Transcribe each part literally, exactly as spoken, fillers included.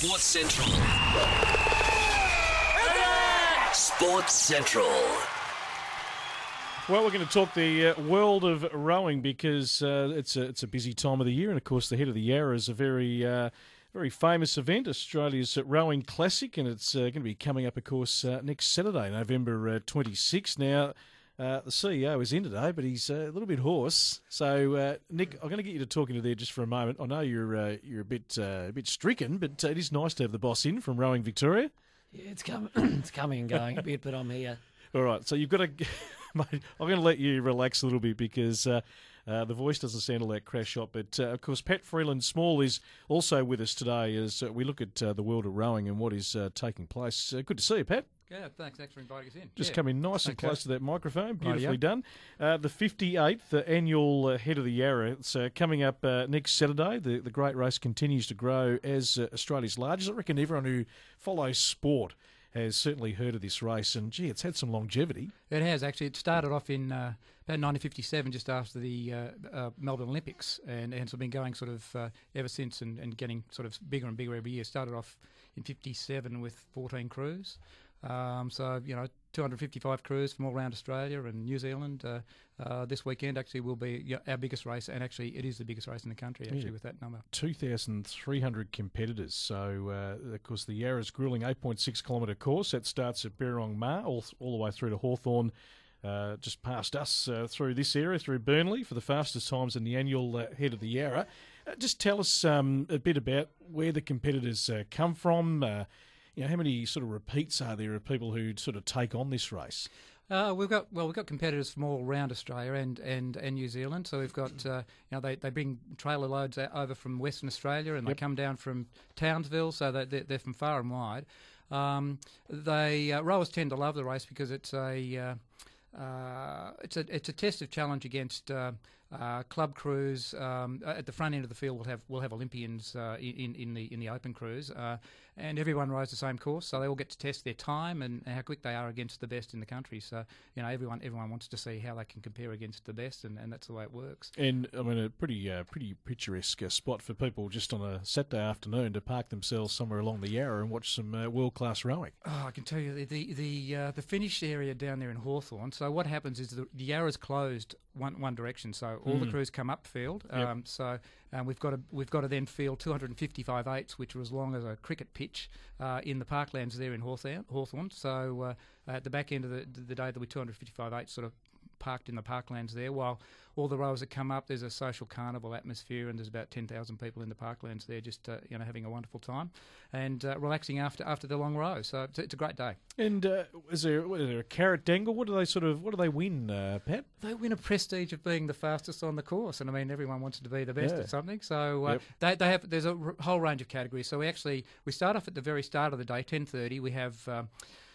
Sports Central. Sports Central. Well, we're going to talk the uh, world of rowing because uh, it's a it's a busy time of the year, and of course, the Head of the Yarra is a very uh, very famous event, Australia's Rowing Classic, and it's uh, going to be coming up, of course, uh, next Saturday, November uh, twenty-sixth. Now, uh, the C E O is in today, but he's uh, a little bit hoarse. So, uh, Nick, I'm going to get you to talk into there just for a moment. I know you're uh, you're a bit uh, a bit stricken, but uh, it is nice to have the boss in from Rowing Victoria. Yeah, it's coming, it's coming and going a bit, but I'm here. All right, so you've got to, mate, I'm going to let you relax a little bit because uh, uh, the voice doesn't sound all that crash shot. But, uh, of course, Pat Freeland-Small is also with us today as uh, we look at uh, the world of rowing and what is uh, taking place. Uh, good to see you, Pat. Yeah, thanks. Thanks for inviting us in. Just yeah. come in nice and Okay. close to that microphone. Beautifully Rightio. done. Uh, the fifty-eighth uh, annual uh, Head of the Yarra. It's uh, coming up uh, next Saturday. The, the great race continues to grow as uh, Australia's largest. I reckon everyone who follows sport has certainly heard of this race, and gee, it's had some longevity. It has actually. It started off in uh, about nineteen fifty-seven, just after the uh, uh, Melbourne Olympics, and, and it's been going sort of uh, ever since, and, and getting sort of bigger and bigger every year. Started off in fifty-seven with fourteen crews, um, so you know two hundred fifty-five crews from all around Australia and New Zealand. Uh, uh, this weekend actually will be you know, our biggest race, and actually it is the biggest race in the country actually Yeah. with that number. two thousand three hundred competitors. So, uh, of course, the Yarra's gruelling eight point six kilometre course. That starts at Berrong Ma, all, all the way through to Hawthorn, uh, just past us, uh, through this area, through Burnley, for the fastest times in the annual uh, Head of the Yarra. Uh, just tell us um, a bit about where the competitors uh, come from. Uh, you know, how many sort of repeats are there of people who sort of take on this race? Uh, we've got well, we've got competitors from all around Australia and, and, and New Zealand. So we've got uh, you know they, they bring trailer loads out over from Western Australia, and Yep. they come down from Townsville, so they they're, they're from far and wide. Um, they uh, rowers tend to love the race because it's a uh, uh, it's a it's a test of challenge against uh, uh, club crews. Um, at the front end of the field, we'll have we'll have Olympians uh, in in the in the open crews, uh, and everyone rows the same course, so they all get to test their time and how quick they are against the best in the country. So you know everyone everyone wants to see how they can compare against the best, and, and that's the way it works. And I mean, a pretty uh, pretty picturesque uh, spot for people just on a Saturday afternoon to park themselves somewhere along the Yarra and watch some uh, world class rowing. Oh, I can tell you the the the, uh, the finish area down there in Hawthorn. So what happens is the, the Yarra's closed one one direction, so all the Mm. crews come upfield. Yep. Um, so um, we've got to we've got to then field two hundred fifty-five eights, which are as long as a cricket pitch uh, in the parklands there in Hawthorn. Hawthorn. So uh, at the back end of the the day, there'll be two hundred fifty-five eights sort of parked in the parklands there, while all the rowers that come up, there's a social carnival atmosphere, and there's about ten thousand people in the parklands there, just uh, you know having a wonderful time and uh, relaxing after after the long row. So it's, it's a great day. And uh, is there is there a carrot dangle? What do they sort of what do they win, uh, Pat? They win a prestige of being the fastest on the course, and I mean everyone wants to be the best Yeah. at something. So uh, Yep. they they have there's a r- whole range of categories. So we actually we start off at the very start of the day, ten thirty. We have um,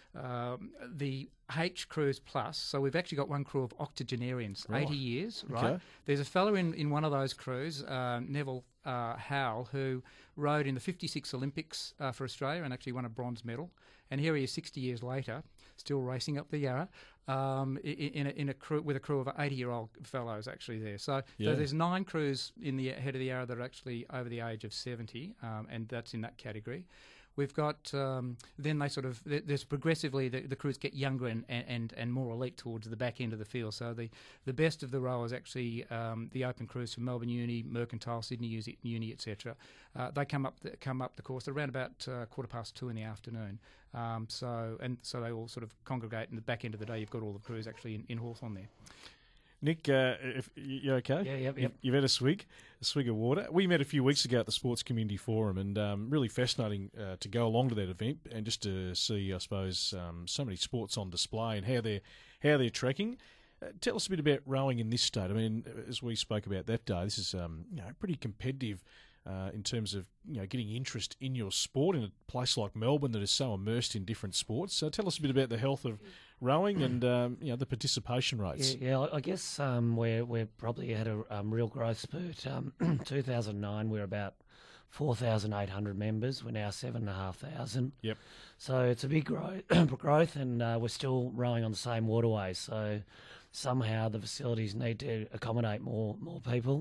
um, the H Crews Plus. So we've actually got one crew of octogenarians, Right. eighty years, right? Okay. There's a fella in, in one of those crews, uh, Neville uh, Howell, who rowed in the fifty-six Olympics uh, for Australia and actually won a bronze medal. And here he is sixty years later, still racing up the Yarra, um, i- i- in a, in a crew with a crew of eighty-year-old fellows actually there. So, Yeah. so there's nine crews in the Head of the Yarra that are actually over the age of seventy, um, and that's in that category. We've got um, then they sort of th- there's progressively the, the crews get younger and, and, and more elite towards the back end of the field. So the, the best of the rowers actually um, the open crews from Melbourne Uni, Mercantile, Sydney Uni, Uni et cetera. Uh, they come up the, come up the course around about uh, quarter past two in the afternoon. Um, so and so they all sort of congregate in the back end of the day. You've got all the crews actually in, in Hawthorn there. Nick, uh, if you okay? Yeah, yep, You- yep. You've had a swig, a swig of water. We met a few weeks ago at the Sports Community Forum, and um, really fascinating uh, to go along to that event and just to see, I suppose, um, so many sports on display and how they're how they're tracking. Uh, tell us a bit about rowing in this state. I mean, as we spoke about that day, this is um, you know pretty competitive uh, in terms of you know getting interest in your sport in a place like Melbourne that is so immersed in different sports. So tell us a bit about the health of rowing and um, you know the participation rates. Yeah, yeah I guess um, we're we're probably had a um, real growth spurt. Um, two thousand nine, we were about four thousand eight hundred members. We're now seven and a half thousand. Yep. So it's a big growth, growth, and uh, we're still rowing on the same waterways. So somehow the facilities need to accommodate more more people.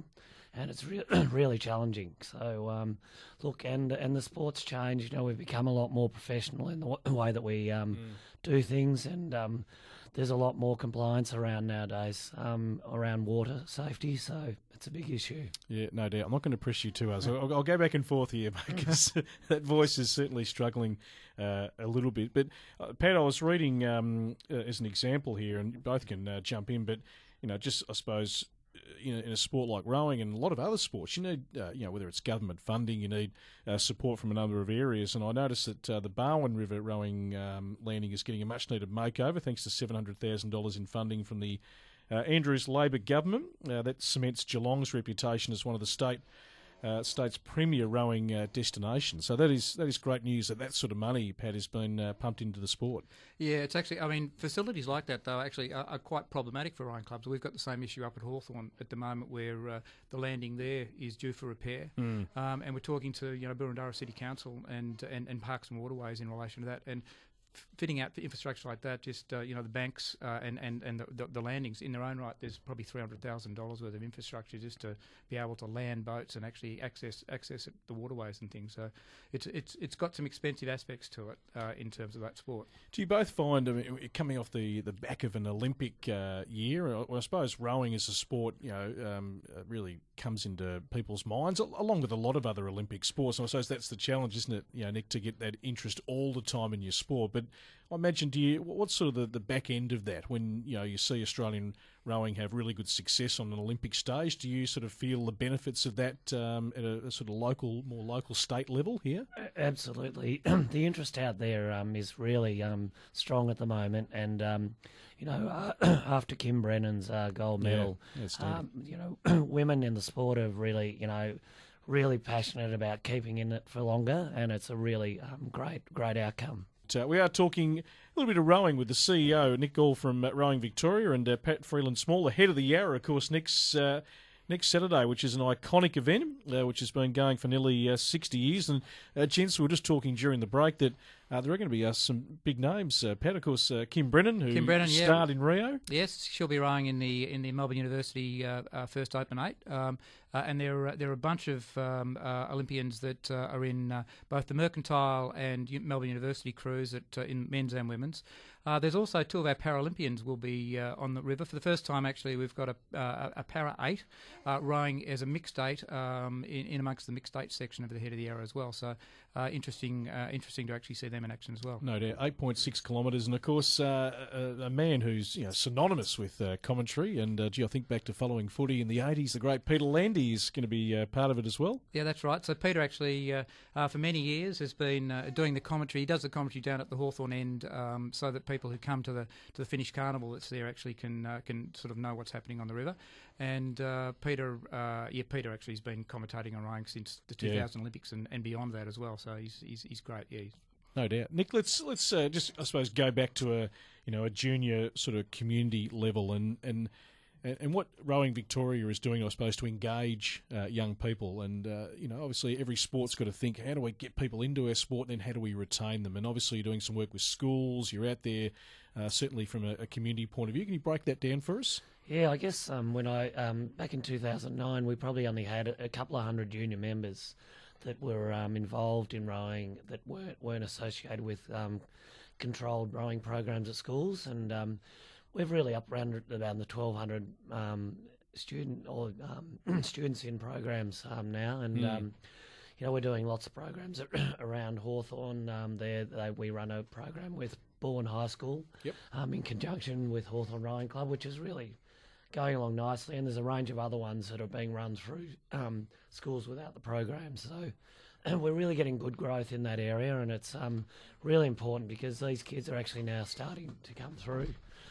and it's re- really challenging. So, um, look, and and the sport's changed. You know, we've become a lot more professional in the w- way that we um, mm. do things, and um, there's a lot more compliance around nowadays um, around water safety. So it's a big issue. Yeah, no doubt. I'm not going to press you too hard. So I'll, I'll go back and forth here because that voice is certainly struggling uh, a little bit. But uh, Pat, I was reading um, uh, as an example here, and you both can uh, jump in. But you know, just I suppose. You know, in a sport like rowing and a lot of other sports, you need, uh, you know, whether it's government funding, you need uh, support from a number of areas. And I noticed that uh, the Barwon River rowing um, landing is getting a much-needed makeover thanks to seven hundred thousand dollars in funding from the uh, Andrews Labor government. Uh, that cements Geelong's reputation as one of the state uh, state's premier rowing uh, destinations. So that is that is great news that that sort of money, Pat, has been uh, pumped into the sport. Yeah, it's actually, I mean, facilities like that, though, actually are, are quite problematic for rowing clubs. We've got the same issue up at Hawthorn at the moment where uh, the landing there is due for repair. Mm. Um, and we're talking to, you know, Burundara City Council and, and, and Parks and Waterways in relation to that. And fitting out infrastructure like that, just, uh, you know, the banks uh, and, and, and the, the, the landings in their own right, there's probably three hundred thousand dollars worth of infrastructure just to be able to land boats and actually access access the waterways and things. So it's it's it's got some expensive aspects to it uh, in terms of that sport. Do you both find, I mean, coming off the, the back of an Olympic uh, year, well, I suppose rowing as a sport, you know, um, really comes into people's minds, along with a lot of other Olympic sports. And I suppose that's the challenge, isn't it, you know, Nick, to get that interest all the time in your sport. But I imagine, do you, what's sort of the, the back end of that when, you know, you see Australian rowing have really good success on an Olympic stage? Do you sort of feel the benefits of that um, at a, a sort of local, more local state level here? Absolutely. The interest out there um, is really um, strong at the moment, and um, you know, uh, after Kim Brennan's uh, gold medal, yeah, um, you know, women in the sport are really, you know, really passionate about keeping in it for longer, and it's a really um, great, great outcome. Uh, we are talking a little bit of rowing with the C E O, Nick Gall from uh, Rowing Victoria, and uh, Pat Freeland-Small, the head of the Yarra, of course, next uh, next Saturday, which is an iconic event, uh, which has been going for nearly uh, sixty years. And, uh, gents, we were just talking during the break that uh, there are going to be uh, some big names. Uh, Pat, of course, uh, Kim Brennan, who Kim Brennan, starred yeah. in Rio. Yes, she'll be rowing in the in the Melbourne University uh, uh, first Open Eight. Um, Uh, and there are, there are a bunch of um, uh, Olympians that uh, are in uh, both the Mercantile and U- Melbourne University crews at, uh, in men's and women's. Uh, there's also two of our Paralympians will be uh, on the river. For the first time, actually, we've got a, uh, a Para eight uh, rowing as a mixed eight um, in, in amongst the mixed eight section of the head of the Yarra as well. So uh, interesting uh, interesting to actually see them in action as well. No doubt. eight point six kilometres, and of course uh, a, a man who's, you know, synonymous with uh, commentary. And uh, gee, I think back to following footy in the eighties, the great Peter Landy is going to be uh, part of it as well. Yeah, that's right. So Peter actually, uh, uh, for many years, has been uh, doing the commentary. He does the commentary down at the Hawthorn end, um, so that people who come to the to the Finnish Carnival that's there actually can uh, can sort of know what's happening on the river. And uh, Peter, uh, yeah, Peter actually has been commentating on rowing since the two thousand yeah. Olympics and, and beyond that as well. So he's he's, he's great. Yeah. He's No doubt, Nick. Let's let's uh, just I suppose go back to a you know a junior sort of community level and and. And what Rowing Victoria is doing, I suppose, to engage uh, young people. And, uh, you know, obviously every sport's got to think, how do we get people into our sport and then how do we retain them? And obviously you're doing some work with schools. You're out there, uh, certainly from a, a community point of view. Can you break that down for us? Yeah, I guess um, when I, um, back in two thousand nine, we probably only had a, a couple of hundred junior members that were um, involved in rowing that weren't, weren't associated with um, controlled rowing programs at schools. And um, we've really up around around the twelve hundred um, student or um, students in programs um, now, and mm. um, you know we're doing lots of programs around Hawthorn. Um, there, they, we run a program with Bourne High School, yep. um, in conjunction with Hawthorn Rowing Club, which is really going along nicely. And there's a range of other ones that are being run through um, schools without the program. So. And we're really getting good growth in that area, and it's um, really important because these kids are actually now starting to come through.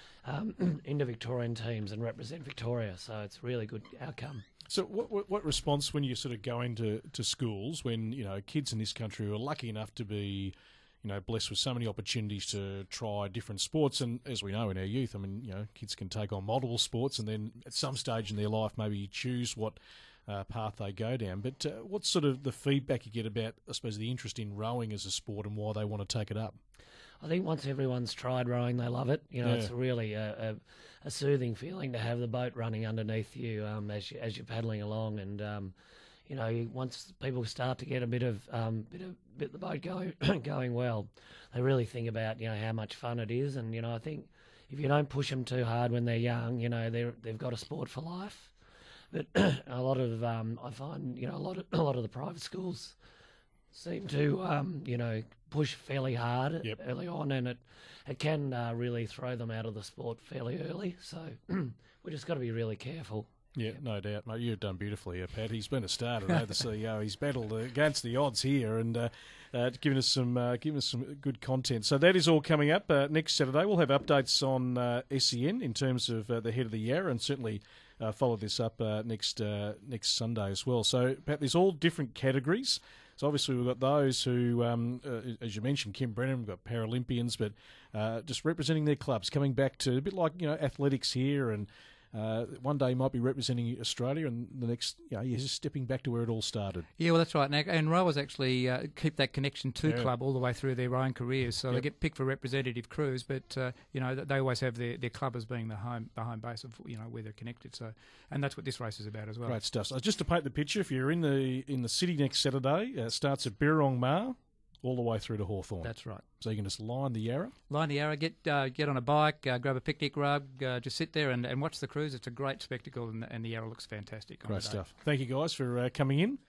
Um, into Victorian teams and represent Victoria, so it's a really good outcome. So what, what what response when you sort of go into to schools when, you know, kids in this country who are lucky enough to be, you know, blessed with so many opportunities to try different sports, and as we know in our youth, I mean, you know, kids can take on multiple sports and then at some stage in their life maybe choose what uh, path they go down. But uh, what's sort of the feedback you get about, I suppose, the interest in rowing as a sport and why they want to take it up? I think once everyone's tried rowing, they love it. You know, Yeah. it's really a, a, a soothing feeling to have the boat running underneath you um, as you, as you're paddling along, and um, you know, you- once people start to get a bit of um, bit of bit the boat going going well, they really think about you know how much fun it is, and you know, I think if you don't push them too hard when they're young, you know, they they've got a sport for life. But a lot of um, I find you know a lot of a lot of the private schools seem to um, you know push fairly hard Yep. early on, and it it can uh, really throw them out of the sport fairly early. So we just got to be really careful. Yeah, no doubt, mate. You've done beautifully here, Pat. He's been a star today, the C E O. He's battled against the odds here and uh, uh, giving us some uh, giving us some good content. So that is all coming up uh, next Saturday. We'll have updates on uh, S E N in terms of uh, the head of the year, and certainly uh, follow this up uh, next uh, next Sunday as well. So, Pat, there's all different categories. So obviously we've got those who, um, uh, as you mentioned, Kim Brennan, we've got Paralympians, but uh, just representing their clubs, coming back to a bit like you know athletics here, and uh, one day might be representing Australia, and the next, you know, you're just stepping back to where it all started. Yeah, well, that's right. And, and rowers actually uh, keep that connection to Yeah. club all the way through their rowing careers. So Yep. they get picked for representative crews, but uh, you know they always have their, their club as being the home the home base of you know where they're connected. So, and that's what this race is about as well. Great stuff. So just to paint the picture, if you're in the in the city next Saturday, uh, it starts at Birrong Ma all the way through to Hawthorn. That's right. So you can just line the Yarra. Line the Yarra, get uh, get on a bike, uh, grab a picnic rug, uh, just sit there and, and watch the cruise. It's a great spectacle, and the, and the Yarra looks fantastic on Great the day. stuff. Thank you guys for uh, coming in.